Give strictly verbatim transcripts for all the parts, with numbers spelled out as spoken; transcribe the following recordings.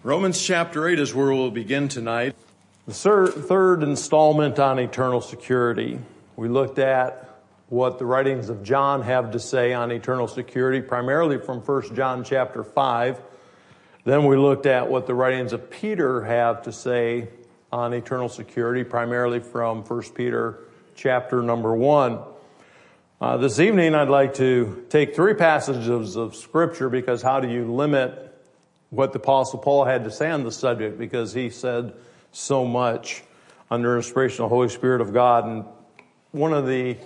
Romans chapter eight is where we'll begin tonight. The third installment on eternal security. We looked at what the writings of John have to say on eternal security, primarily from First John chapter five. Then we looked at what the writings of Peter have to say on eternal security, primarily from First Peter chapter number one. Uh, this evening I'd like to take three passages of Scripture, because how do you limit what the Apostle Paul had to say on the subject, because he said so much under inspiration of the Holy Spirit of God. And one of the,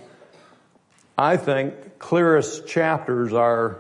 I think, clearest chapters are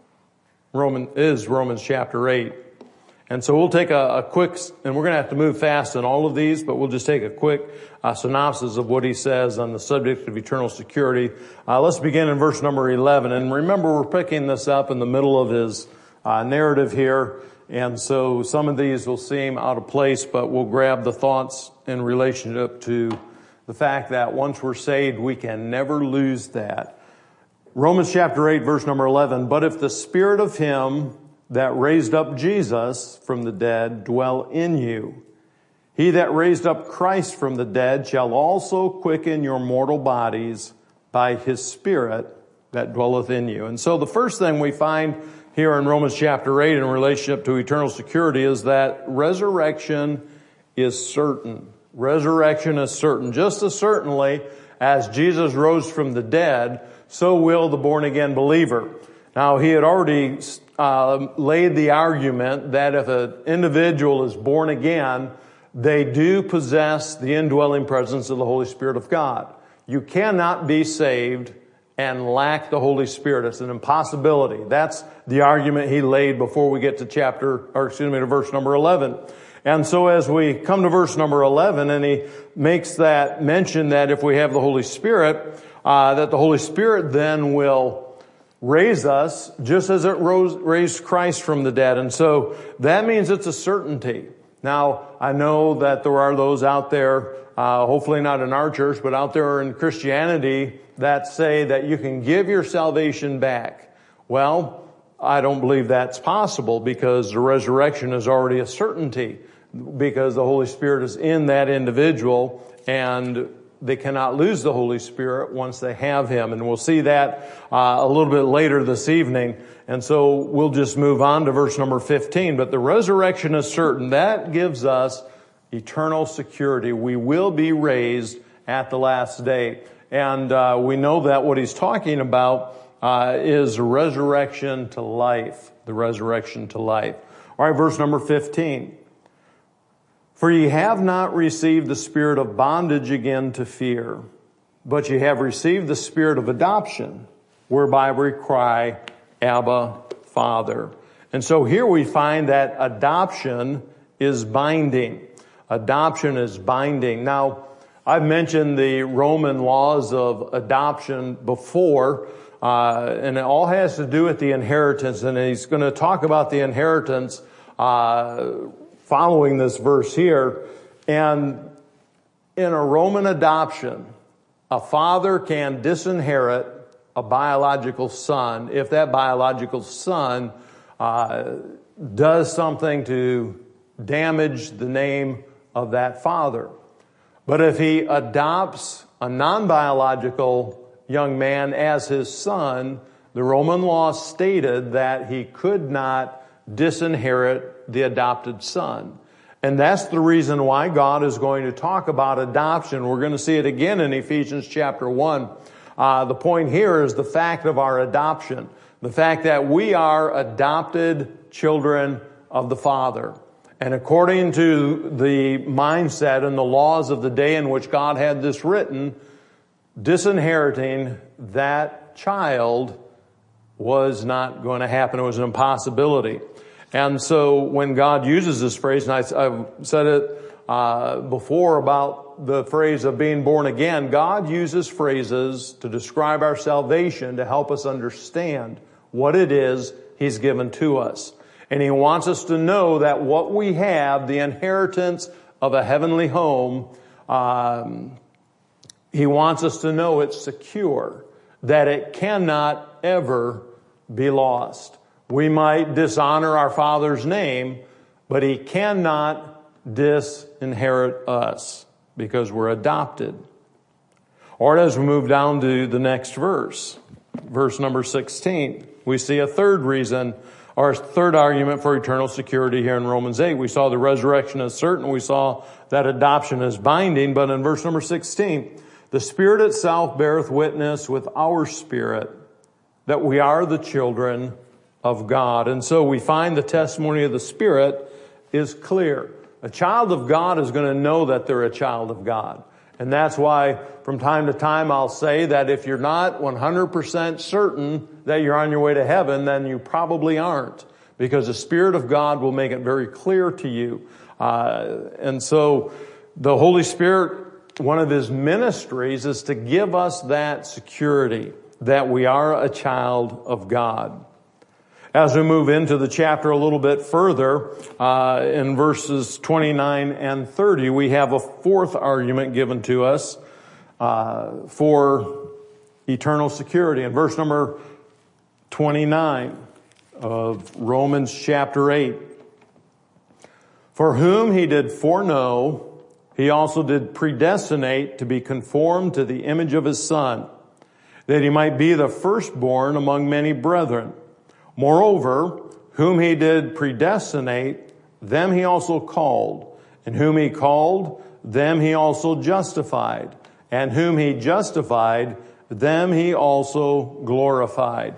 Roman is Romans chapter eight. And so we'll take a, a quick, and we're going to have to move fast in all of these, but we'll just take a quick uh, synopsis of what he says on the subject of eternal security. Uh, let's begin in verse number eleven. And remember, we're picking this up in the middle of his uh, narrative here. And so some of these will seem out of place, but we'll grab the thoughts in relationship to the fact that once we're saved, we can never lose that. Romans chapter eight, verse number eleven. But if the Spirit of Him that raised up Jesus from the dead dwell in you, He that raised up Christ from the dead shall also quicken your mortal bodies by His Spirit that dwelleth in you. And so the first thing we find here in Romans chapter eight in relationship to eternal security is that resurrection is certain. Resurrection is certain. Just as certainly as Jesus rose from the dead, so will the born-again believer. Now, he had already uh, laid the argument that if an individual is born again, they do possess the indwelling presence of the Holy Spirit of God. You cannot be saved and lack the Holy Spirit. It's an impossibility. That's the argument he laid before we get to chapter, or excuse me, to verse number eleven. And so as we come to verse number eleven, and he makes that mention that if we have the Holy Spirit, uh, that the Holy Spirit then will raise us just as it rose, raised Christ from the dead. And so that means it's a certainty. Now, I know that there are those out there, uh, hopefully not in our church, but out there in Christianity that say that you can give your salvation back. Well, I don't believe that's possible, because the resurrection is already a certainty, because the Holy Spirit is in that individual, and they cannot lose the Holy Spirit once they have Him. And we'll see that uh, a little bit later this evening. And so we'll just move on to verse number fifteen. But the resurrection is certain. That gives us eternal security. We will be raised at the last day. And uh, we know that what he's talking about uh, is resurrection to life. The resurrection to life. All right, verse number fifteen. For ye have not received the spirit of bondage again to fear, but ye have received the spirit of adoption, whereby we cry, Abba, Father. And so here we find that adoption is binding. Adoption is binding. Now, I've mentioned the Roman laws of adoption before, uh, and it all has to do with the inheritance. And he's going to talk about the inheritance uh, following this verse here. And in a Roman adoption, a father can disinherit a biological son if that biological son uh, does something to damage the name of that father. But if he adopts a non-biological young man as his son, the Roman law stated that he could not disinherit the adopted son. And that's the reason why God is going to talk about adoption. We're going to see it again in Ephesians chapter one. Uh, the point here is the fact of our adoption. The fact that we are adopted children of the Father. And according to the mindset and the laws of the day in which God had this written, disinheriting that child was not going to happen. It was an impossibility. And so when God uses this phrase, and I, I've said it uh, before about the phrase of being born again, God uses phrases to describe our salvation to help us understand what it is He's given to us. And He wants us to know that what we have, the inheritance of a heavenly home, um, He wants us to know it's secure, that it cannot ever be lost. We might dishonor our Father's name, but he cannot disinherit us because we're adopted. Or as we move down to the next verse, verse number sixteen, we see a third reason, or a third argument for eternal security here in Romans eight. We saw the resurrection is certain. We saw that adoption is binding. But in verse number sixteen, the Spirit itself beareth witness with our spirit that we are the children of God. And so we find the testimony of the Spirit is clear. A child of God is going to know that they're a child of God. And that's why from time to time I'll say that if you're not one hundred percent certain that you're on your way to heaven, then you probably aren't. Because the Spirit of God will make it very clear to you. Uh, and so the Holy Spirit, one of His ministries is to give us that security that we are a child of God. As we move into the chapter a little bit further, uh, in verses twenty-nine and thirty, we have a fourth argument given to us uh, for eternal security. In verse number twenty-nine of Romans chapter eight, for whom He did foreknow, He also did predestinate to be conformed to the image of His Son, that He might be the firstborn among many brethren. Moreover, whom He did predestinate, them He also called. And whom He called, them He also justified. And whom He justified, them He also glorified.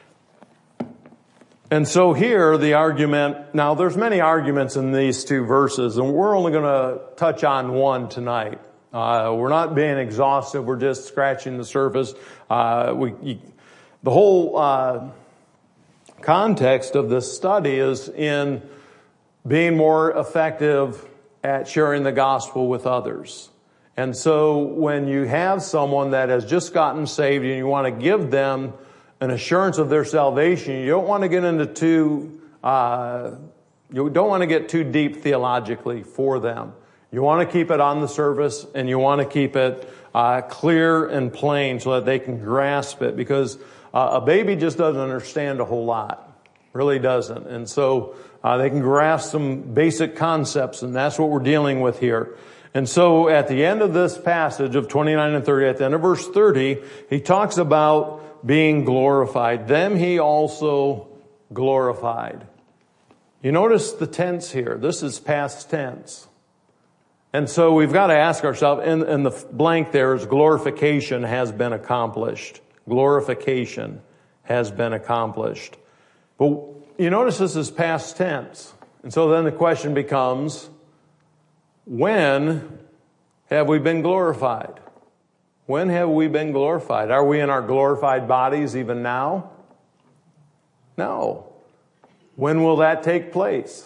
And so here the argument, now there's many arguments in these two verses, and we're only going to touch on one tonight. Uh, we're not being exhaustive, we're just scratching the surface. Uh, we, you, the whole, uh, context of this study is in being more effective at sharing the gospel with others. And so when you have someone that has just gotten saved and you want to give them an assurance of their salvation, you don't want to get into too, uh, you don't want to get too deep theologically for them. You want to keep it on the surface and you want to keep it uh, clear and plain so that they can grasp it, because Uh, a baby just doesn't understand a whole lot. Really doesn't. And so uh, they can grasp some basic concepts, and that's what we're dealing with here. And so at the end of this passage of twenty-nine and thirty, at the end of verse thirty, he talks about being glorified. Them He also glorified. You notice the tense here. This is past tense. And so we've got to ask ourselves, and, and the blank there is glorification has been accomplished. Glorification has been accomplished. But you notice this is past tense. And so then the question becomes, when have we been glorified? When have we been glorified? Are we in our glorified bodies even now? No. When will that take place?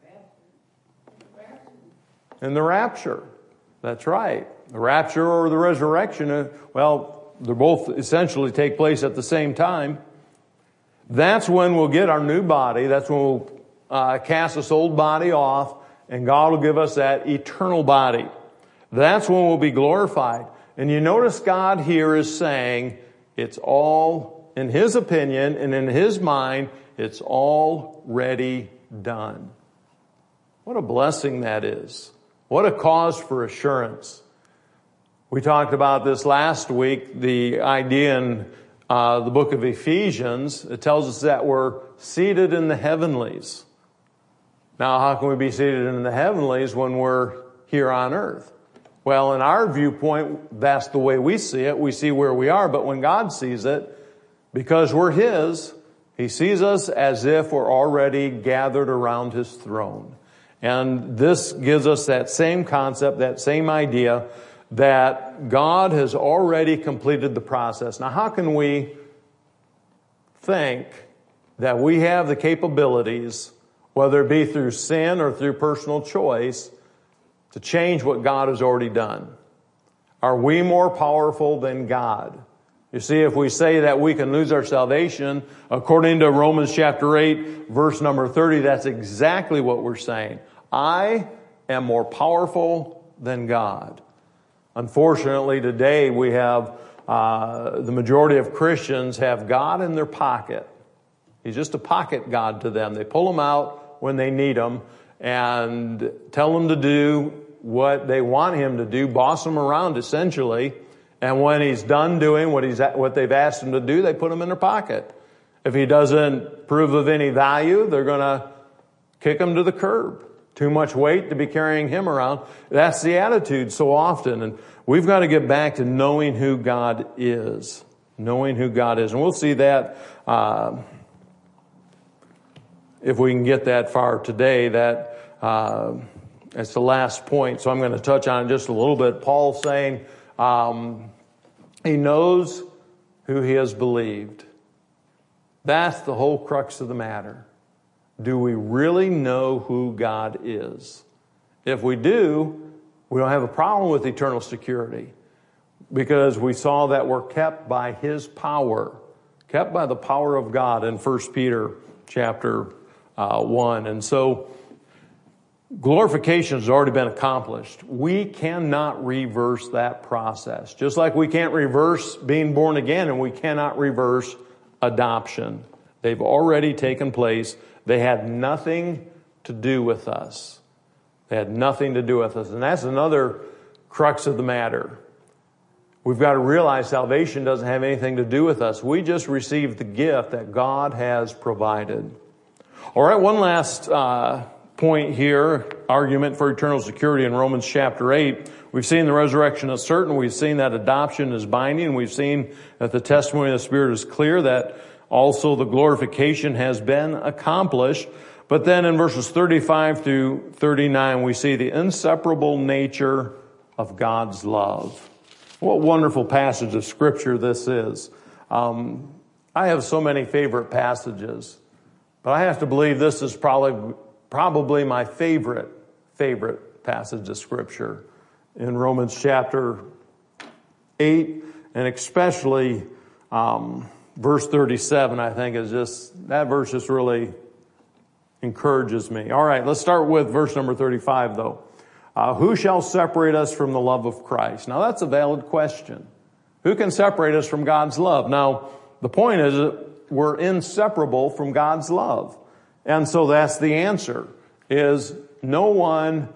In the rapture. That's right. The rapture or the resurrection, uh, well, they both essentially take place at the same time. That's when we'll get our new body. That's when we'll uh, cast this old body off, and God will give us that eternal body. That's when we'll be glorified. And you notice God here is saying it's all, in His opinion and in His mind, it's already done. What a blessing that is. What a cause for assurance. We talked about this last week, the idea in uh, the book of Ephesians. It tells us that we're seated in the heavenlies. Now, how can we be seated in the heavenlies when we're here on earth? Well, in our viewpoint, that's the way we see it. We see where we are, but when God sees it, because we're His, He sees us as if we're already gathered around His throne. And this gives us that same concept, that same idea, that God has already completed the process. Now, how can we think that we have the capabilities, whether it be through sin or through personal choice, to change what God has already done? Are we more powerful than God? You see, if we say that we can lose our salvation, according to Romans chapter eight, verse number thirty, that's exactly what we're saying. I am more powerful than God. Unfortunately, today we have, uh, the majority of Christians have God in their pocket. He's just a pocket God to them. They pull Him out when they need Him, and tell him to do what they want him to do, boss him around essentially. And when he's done doing what he's what they've asked him to do, they put him in their pocket. If he doesn't prove of any value, they're going to kick him to the curb. Too much weight to be carrying him around. That's the attitude so often. And we've got to get back to knowing who God is. Knowing who God is. And we'll see that uh, if we can get that far today. That uh, that's the last point. So I'm going to touch on it just a little bit. Paul saying um, he knows who he has believed. That's the whole crux of the matter. Do we really know who God is? If we do, we don't have a problem with eternal security, because we saw that we're kept by His power, kept by the power of God in First Peter chapter uh, one. And so glorification has already been accomplished. We cannot reverse that process. Just like we can't reverse being born again, and we cannot reverse adoption. They've already taken place. They had nothing to do with us. They had nothing to do with us. And that's another crux of the matter. We've got to realize salvation doesn't have anything to do with us. We just received the gift that God has provided. All right, one last uh, point here, argument for eternal security in Romans chapter eight. We've seen the resurrection is certain. We've seen that adoption is binding. We've seen that the testimony of the Spirit is clear, that also the glorification has been accomplished. But then in verses thirty-five through thirty-nine, we see the inseparable nature of God's love. What a wonderful passage of Scripture this is. Um, I have so many favorite passages, but I have to believe this is probably probably my favorite, favorite passage of Scripture in Romans chapter eight, and especially um, verse thirty-seven, I think, is just, that verse just really encourages me. All right, let's start with verse number thirty-five, though. Uh, who shall separate us from the love of Christ? Now, that's a valid question. Who can separate us from God's love? Now, the point is that we're inseparable from God's love. And so that's the answer, is no one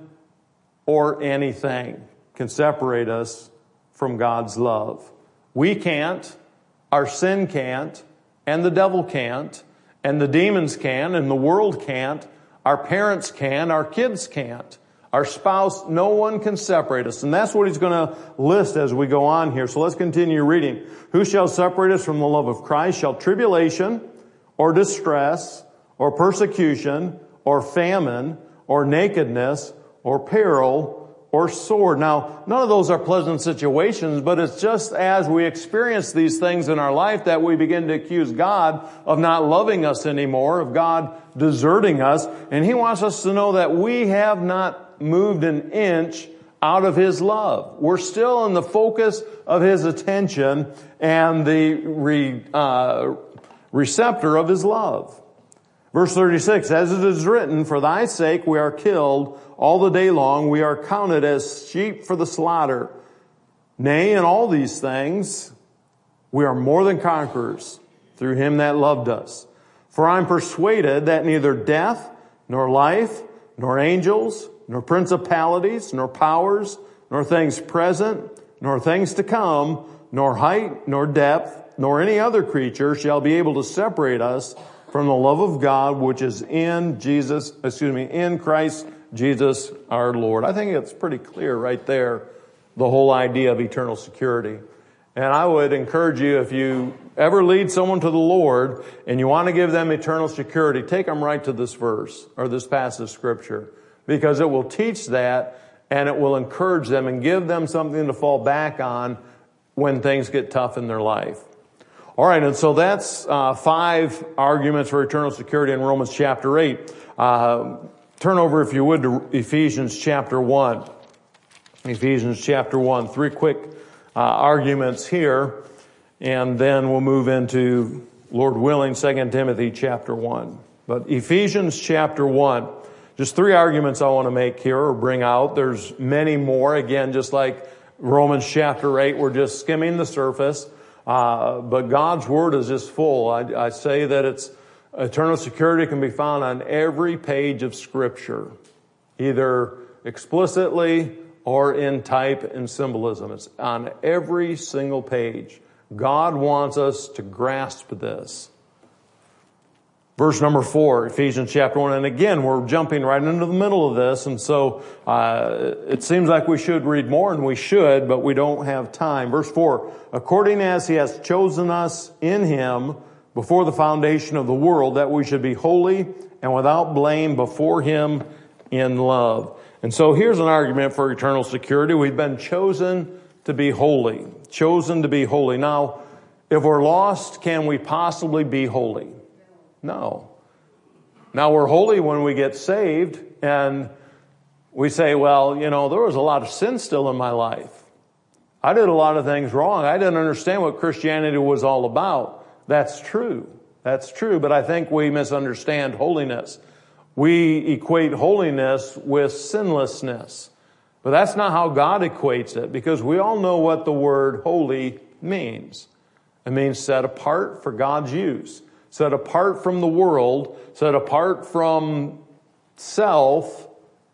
or anything can separate us from God's love. We can't, our sin can't, and the devil can't, and the demons can, and the world can't, our parents can, our kids can't. Our spouse, no one can separate us. And that's what he's going to list as we go on here. So let's continue reading. Who shall separate us from the love of Christ? Shall tribulation, or distress, or persecution, or famine, or nakedness, or peril, or sword? Now, none of those are pleasant situations, but it's just as we experience these things in our life that we begin to accuse God of not loving us anymore, of God deserting us. And He wants us to know that we have not moved an inch out of His love. We're still in the focus of His attention and the re, uh, receptor of His love. Verse thirty-six, as it is written, for thy sake we are killed all the day long. We are counted as sheep for the slaughter. Nay, in all these things, we are more than conquerors through Him that loved us. For I am persuaded that neither death, nor life, nor angels, nor principalities, nor powers, nor things present, nor things to come, nor height, nor depth, nor any other creature shall be able to separate us from the love of God which is in Jesus, excuse me, in Christ Jesus our Lord. I think it's pretty clear right there, the whole idea of eternal security. And I would encourage you, if you ever lead someone to the Lord and you want to give them eternal security, take them right to this verse or this passage of Scripture, because it will teach that and it will encourage them and give them something to fall back on when things get tough in their life. All right, and so that's uh, five arguments for eternal security in Romans chapter eight. Uh, turn over, if you would, to Ephesians chapter one. Ephesians chapter one. Three quick uh, arguments here, and then we'll move into, Lord willing, Second Timothy chapter one. But Ephesians chapter one. Just three arguments I want to make here or bring out. There's many more. Again, just like Romans chapter eight, we're just skimming the surface. Uh, but God's Word is just full. I, I say that it's eternal security can be found on every page of Scripture. either explicitly or in type and symbolism. It's on every single page. God wants us to grasp this. Verse number four, Ephesians chapter one. And again, we're jumping right into the middle of this. And so uh, it seems like we should read more, and we should, but we don't have time. Verse four, according as he has chosen us in him before the foundation of the world, that we should be holy and without blame before him in love. And so here's an argument for eternal security. We've been chosen to be holy. Chosen to be holy. Now, if we're lost, can we possibly be holy? No. Now, we're holy when we get saved, and we say, well, you know, there was a lot of sin still in my life. I did a lot of things wrong. I didn't understand what Christianity was all about. That's true. That's true, but I think we misunderstand holiness. We equate holiness with sinlessness. But that's not how God equates it, because we all know what the word holy means. It means set apart for God's use. Set apart from the world, set apart from self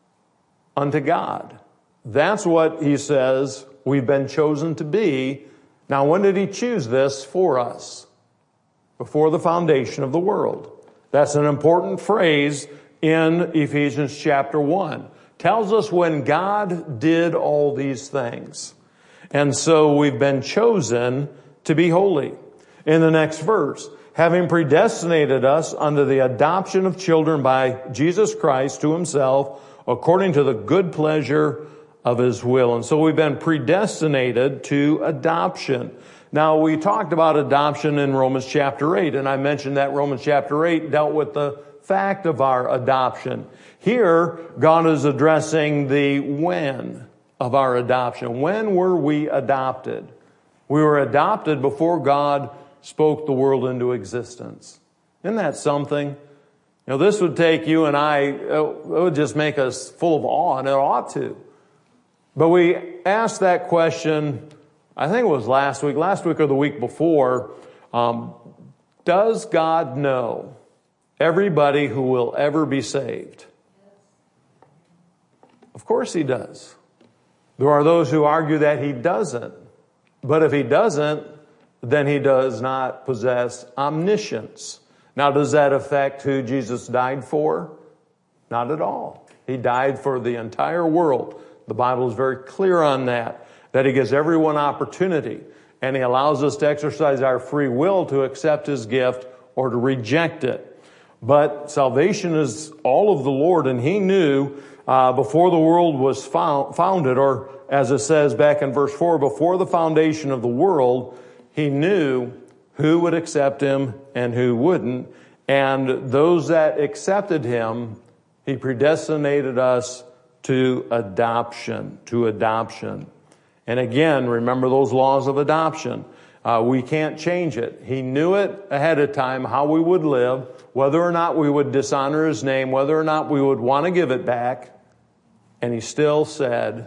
unto God. That's what he says we've been chosen to be. Now, when did he choose this for us? Before the foundation of the world. That's an important phrase in Ephesians chapter one. Tells us when God did all these things. And so we've been chosen to be holy. In the next verse, having predestinated us unto the adoption of children by Jesus Christ to himself, according to the good pleasure of his will. And so we've been predestinated to adoption. Now, we talked about adoption in Romans chapter eight, and I mentioned that Romans chapter eight dealt with the fact of our adoption. Here, God is addressing the when of our adoption. When were we adopted? We were adopted before God spoke the world into existence. Isn't that something? You know, this would take you and I, it would just make us full of awe, and it ought to. But we asked that question, I think it was last week, last week or the week before, um, does God know everybody who will ever be saved? Of course he does. There are those who argue that he doesn't. But if he doesn't, then he does not possess omniscience. Now, does that affect who Jesus died for? Not at all. He died for the entire world. The Bible is very clear on that, that he gives everyone opportunity, and he allows us to exercise our free will to accept his gift or to reject it. But salvation is all of the Lord, and he knew uh, before the world was found, founded, or as it says back in verse four, before the foundation of the world, he knew who would accept him and who wouldn't. And those that accepted him, he predestinated us to adoption, to adoption. And again, remember those laws of adoption. Uh, we can't change it. He knew it ahead of time, how we would live, whether or not we would dishonor his name, whether or not we would want to give it back. And he still said,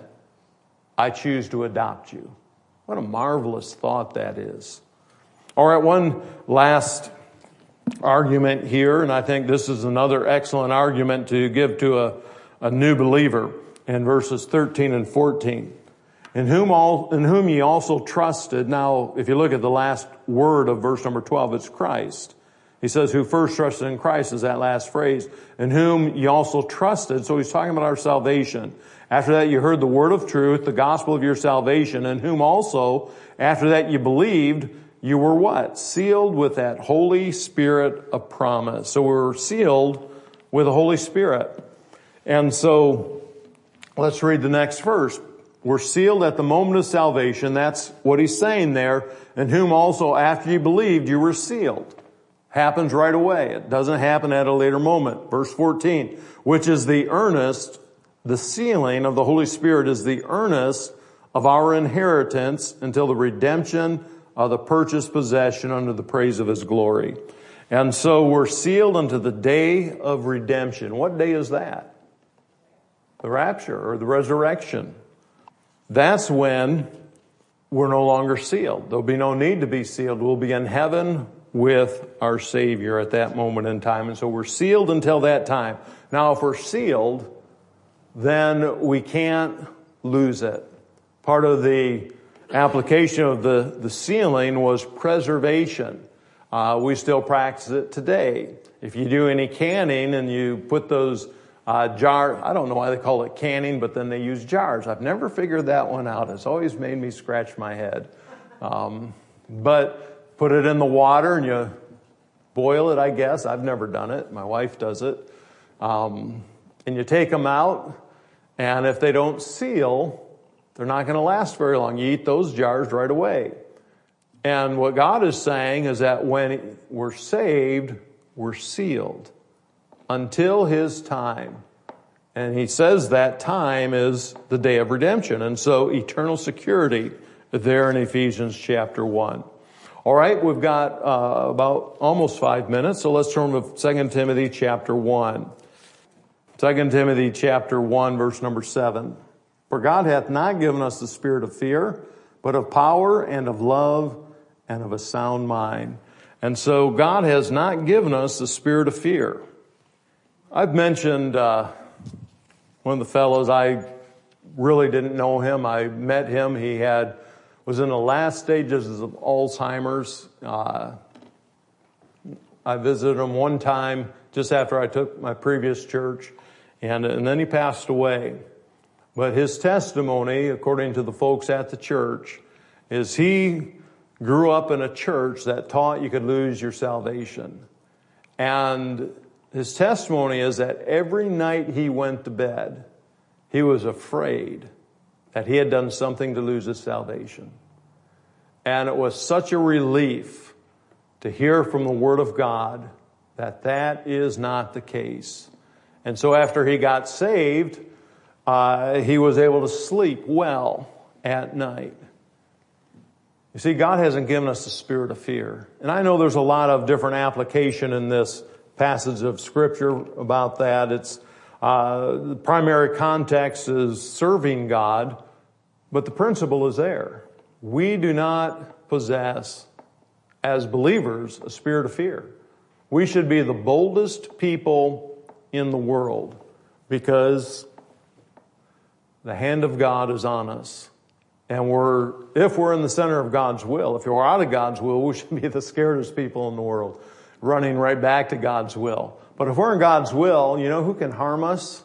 I choose to adopt you. What a marvelous thought that is. All right, one last argument here, and I think this is another excellent argument to give to a, a new believer in verses thirteen and fourteen. In whom all, in whom ye also trusted. Now, if you look at the last word of verse number twelve, it's Christ. He says, who first trusted in Christ is that last phrase. In whom ye also trusted. So he's talking about our salvation. After that, you heard the word of truth, the gospel of your salvation, in whom also, after that you believed, you were what? Sealed with that Holy Spirit of promise. So we're sealed with the Holy Spirit. And so, let's read the next verse. We're sealed at the moment of salvation. That's what he's saying there. In whom also, after you believed, you were sealed. Happens right away. It doesn't happen at a later moment. Verse fourteen, which is the earnest, the sealing of the Holy Spirit is the earnest of our inheritance until the redemption of the purchased possession unto the praise of his glory. And so we're sealed unto the day of redemption. What day is that? The rapture or the resurrection. That's when we're no longer sealed. There'll be no need to be sealed. We'll be in heaven with our Savior at that moment in time. And so we're sealed until that time. Now, if we're sealed, then we can't lose it. Part of the application of the, the sealing was preservation. Uh, we still practice it today. If you do any canning and you put those uh, jars, I don't know why they call it canning, but then they use jars. I've never figured that one out. It's always made me scratch my head. Um, but put it in the water and you boil it, I guess. I've never done it. My wife does it. Um, and you take them out, and if they don't seal, they're not going to last very long. You eat those jars right away. And what God is saying is that when we're saved, we're sealed until His time. And He says that time is the day of redemption. And so eternal security there in Ephesians chapter one. All right, we've got uh, about almost five minutes, so let's turn to Second Timothy chapter one. Second Timothy chapter one, verse number seven. For God hath not given us the spirit of fear, but of power and of love and of a sound mind. And so God has not given us the spirit of fear. I've mentioned uh, one of the fellows, I really didn't know him. I met him. He had was in the last stages of Alzheimer's. Uh, I visited him one time just after I took my previous church, and, and then he passed away. But his testimony, according to the folks at the church, is he grew up in a church that taught you could lose your salvation. And his testimony is that every night he went to bed, he was afraid that he had done something to lose his salvation. And it was such a relief to hear from the Word of God that that is not the case. And so after he got saved, uh, he was able to sleep well at night. You see, God hasn't given us the spirit of fear. And I know there's a lot of different application in this passage of Scripture about that. It's uh, the primary context is serving God, but the principle is there. We do not possess, as believers, a spirit of fear. We should be the boldest people in the world because the hand of God is on us. And we're, if we're in the center of God's will, if we're out of God's will, we should be the scaredest people in the world, running right back to God's will. But if we're in God's will, you know who can harm us?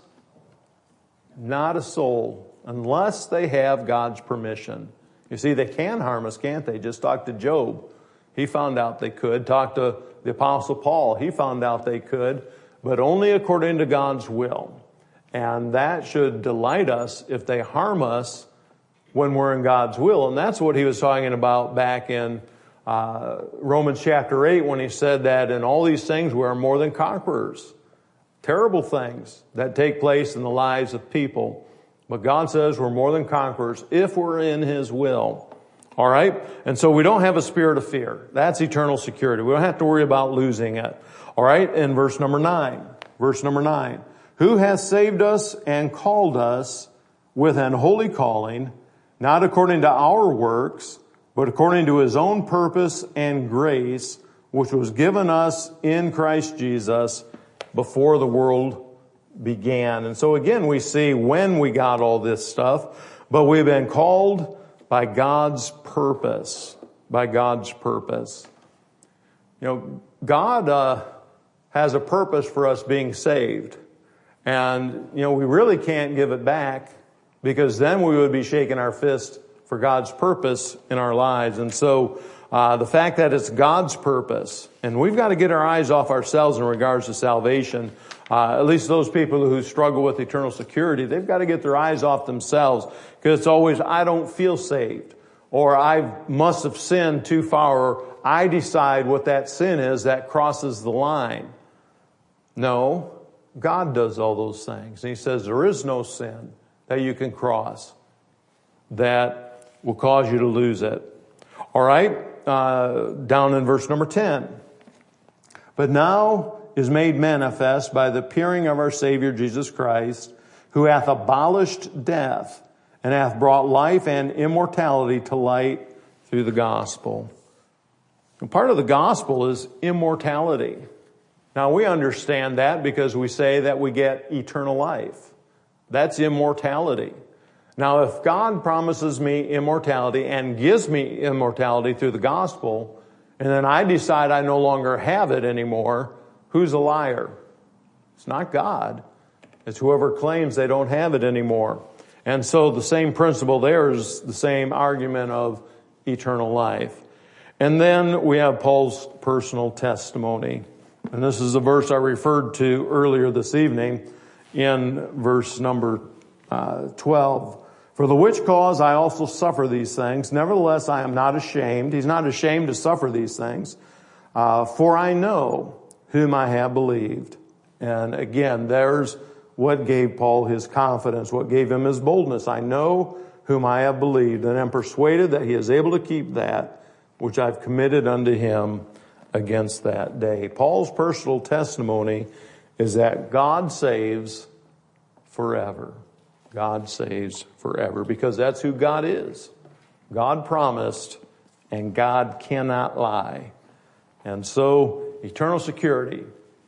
Not a soul, unless they have God's permission. You see, they can harm us, can't they? Just talk to Job. He found out they could. Talk to the Apostle Paul. He found out they could, but only according to God's will. And that should delight us if they harm us when we're in God's will. And that's what he was talking about back in uh, Romans chapter eight when he said that in all these things we are more than conquerors. Terrible things that take place in the lives of people. But God says we're more than conquerors if we're in His will. All right? And so we don't have a spirit of fear. That's eternal security. We don't have to worry about losing it. All right? In verse number nine. Verse number nine. Who has saved us and called us with an holy calling, not according to our works, but according to His own purpose and grace, which was given us in Christ Jesus before the world began. And so again, we see when we got all this stuff, but we've been called by God's purpose, by God's purpose. You know, God uh, has a purpose for us being saved. And, you know, we really can't give it back because then we would be shaking our fist for God's purpose in our lives. And so uh, the fact that it's God's purpose, and we've got to get our eyes off ourselves in regards to salvation. Uh, at least those people who struggle with eternal security, they've got to get their eyes off themselves because it's always, I don't feel saved, or I must have sinned too far, or I decide what that sin is that crosses the line. No, God does all those things. And He says there is no sin that you can cross that will cause you to lose it. All right, uh, down in verse number ten. But now is made manifest by the appearing of our Savior Jesus Christ, who hath abolished death and hath brought life and immortality to light through the gospel. And part of the gospel is immortality. Now we understand that because we say that we get eternal life. That's immortality. Now, if God promises me immortality and gives me immortality through the gospel, and then I decide I no longer have it anymore, who's a liar? It's not God. It's whoever claims they don't have it anymore. And so the same principle there is the same argument of eternal life. And then we have Paul's personal testimony. And this is a verse I referred to earlier this evening in verse number uh, twelve. For the which cause I also suffer these things. Nevertheless, I am not ashamed. He's not ashamed to suffer these things. Uh, for I know whom I have believed. And again, there's what gave Paul his confidence, what gave him his boldness. I know whom I have believed, and am persuaded that he is able to keep that which I've committed unto him against that day. Paul's personal testimony is that God saves forever. God saves forever, because that's who God is. God promised, and God cannot lie. And so, eternal security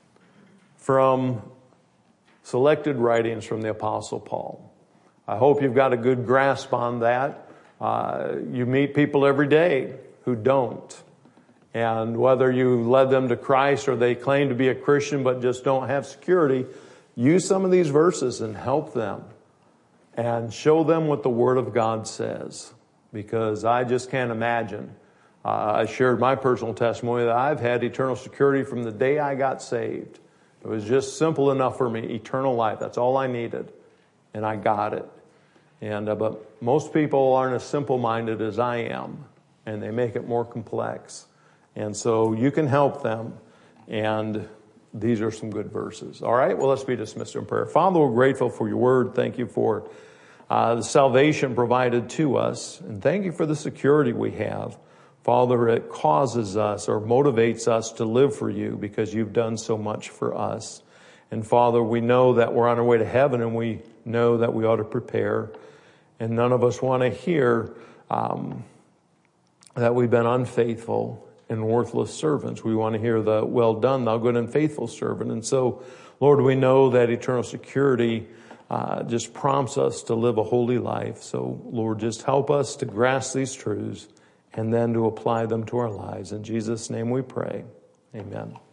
from selected writings from the Apostle Paul. I hope you've got a good grasp on that. Uh, you meet people every day who don't. And whether you led them to Christ or they claim to be a Christian but just don't have security, use some of these verses and help them. And show them what the Word of God says. Because I just can't imagine. Uh, I shared my personal testimony that I've had eternal security from the day I got saved. It was just simple enough for me, eternal life. That's all I needed. And I got it. And uh, but most people aren't as simple-minded as I am. And they make it more complex. And so you can help them. And these are some good verses. All right, well, let's be dismissed in prayer. Father, we're grateful for your word. Thank you for uh, the salvation provided to us. And thank you for the security we have. Father, it causes us or motivates us to live for you because you've done so much for us. And Father, we know that we're on our way to heaven, and we know that we ought to prepare. And none of us want to hear um, that we've been unfaithful and worthless servants. We want to hear the well done, thou good and faithful servant. And so, Lord, we know that eternal security uh, just prompts us to live a holy life. So, Lord, just help us to grasp these truths and then to apply them to our lives. In Jesus' name we pray. Amen.